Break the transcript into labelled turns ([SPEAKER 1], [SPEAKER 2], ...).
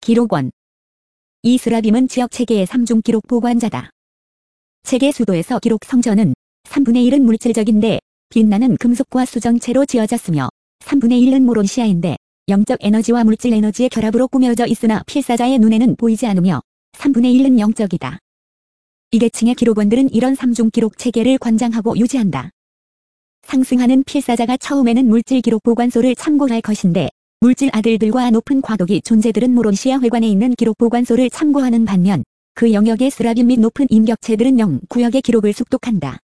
[SPEAKER 1] 기록원. 이 스라빔은 지역 체계의 3중 기록 보관자다. 체계 수도에서 기록 성전은 3분의 1은 물질적인데 빛나는 금속과 수정체로 지어졌으며 3분의 1은 모론시아인데 영적 에너지와 물질 에너지의 결합으로 꾸며져 있으나 필사자의 눈에는 보이지 않으며 3분의 1은 영적이다. 이 계층의 기록원들은 이런 3중 기록 체계를 관장하고 유지한다. 상승하는 필사자가 처음에는 물질 기록 보관소를 참고할 것인데 물질 아들들과 높은 과도기 존재들은 모론시아 회관에 있는 기록 보관소를 참고하는 반면 그 영역의 스라빔 및 높은 인격체들은 영 구역의 기록을 숙독한다.